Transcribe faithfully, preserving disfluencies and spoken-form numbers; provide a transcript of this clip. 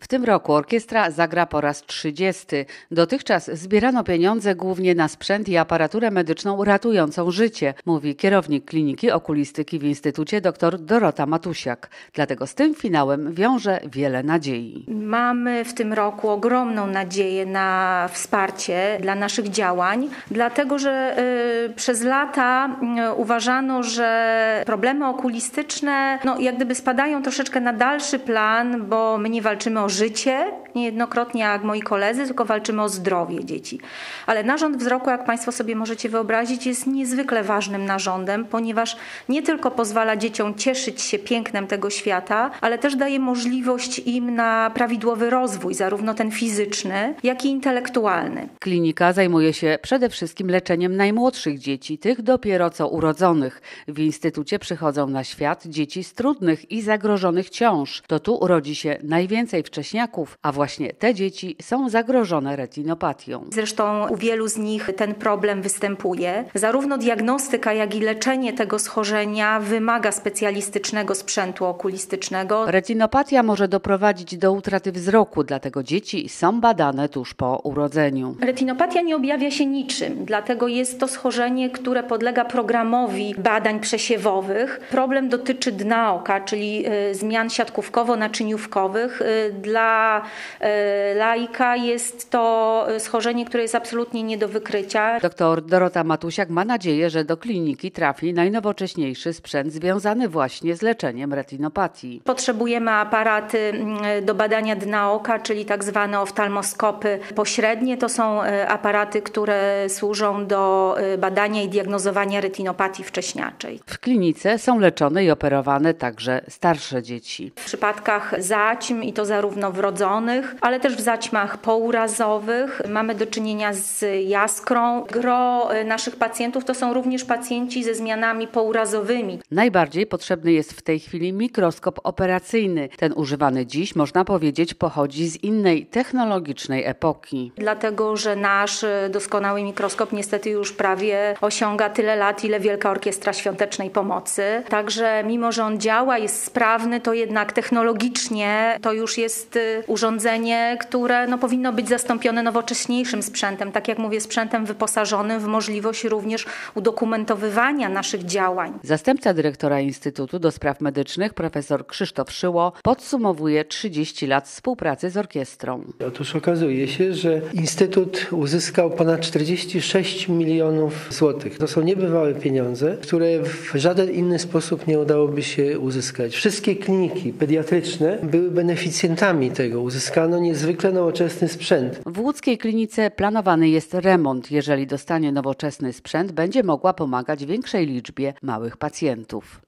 W tym roku orkiestra zagra po raz trzydziesty. Dotychczas zbierano pieniądze głównie na sprzęt i aparaturę medyczną ratującą życie, mówi kierownik Kliniki Okulistyki w Instytucie dr Dorota Matusiak. Dlatego z tym finałem wiąże wiele nadziei. Mamy w tym roku ogromną nadzieję na wsparcie dla naszych działań, dlatego że y, przez lata y, uważano, że problemy okulistyczne no, jak gdyby spadają troszeczkę na dalszy plan, bo my nie walczymy o życie, niejednokrotnie jak moi koledzy, tylko walczymy o zdrowie dzieci. Ale narząd wzroku, jak Państwo sobie możecie wyobrazić, jest niezwykle ważnym narządem, ponieważ nie tylko pozwala dzieciom cieszyć się pięknem tego świata, ale też daje możliwość im na prawidłowy rozwój, zarówno ten fizyczny, jak i intelektualny. Klinika zajmuje się przede wszystkim leczeniem najmłodszych dzieci, tych dopiero co urodzonych. W Instytucie przychodzą na świat dzieci z trudnych i zagrożonych ciąż. To tu urodzi się najwięcej wcześniaków, a właśnie te dzieci są zagrożone retinopatią. Zresztą u wielu z nich ten problem występuje. Zarówno diagnostyka, jak i leczenie tego schorzenia wymaga specjalistycznego sprzętu okulistycznego. Retinopatia może doprowadzić do utraty wzroku, dlatego dzieci są badane tuż po urodzeniu. Retinopatia nie objawia się niczym, dlatego jest to schorzenie, które podlega programowi badań przesiewowych. Problem dotyczy dna oka, czyli y, zmian siatkówkowo-naczyniówkowych. Y, dla y, laika jest to schorzenie, które jest absolutnie nie do wykrycia. Doktor Dorota Matusiak ma nadzieję, że do kliniki trafi najnowocześniejszy sprzęt związany właśnie z leczeniem retinopatii. Potrzebujemy aparaty do badania dna oka, czyli tak zwane oftalmoskopy pośrednie. To są aparaty, które służą do badania i diagnozowania retinopatii wcześniaczej. W klinice są leczone i operowane także starsze dzieci. W przypadkach zaćm, i to zarówno wrodzonych, ale też w zaćmach pourazowych, mamy do czynienia z jaskrą. Gro naszych pacjentów to są również pacjenci ze zmianami pourazowymi. Najbardziej potrzebny jest w tej chwili mikroskop operacyjny. Ten używany dziś, można powiedzieć, pochodzi z innej technologicznej epoki. Dlatego, że nasz doskonały mikroskop niestety już prawie osiąga tyle lat, ile Wielka Orkiestra Świątecznej Pomocy. Także mimo, że on działa, jest sprawny, to jednak technologicznie to już jest urządzenie, które no, powinno być zastąpione nowocześniejszym sprzętem. Tak jak mówię, sprzętem wyposażonym w możliwość również udokumentowywania naszych działań. Zastępca dyrektora Instytutu do Spraw Medycznych, profesor Krzysztof Szyło, podsumowuje trzydzieści lat współpracy z orkiestrą. Otóż okazuje się, że Instytut uzyskał ponad czterdzieści sześć milionów złotych. To są niebywałe pieniądze, które w żaden inny sposób nie udałoby się uzyskać. Wszystkie kliniki pediatryczne były beneficjentami tego. Uzyskano niezwykle nowoczesny sprzęt. W łódzkiej klinice planowany jest remont. Jeżeli dostanie nowoczesny sprzęt, będzie mogła pomagać większej liczbie małych pacjentów.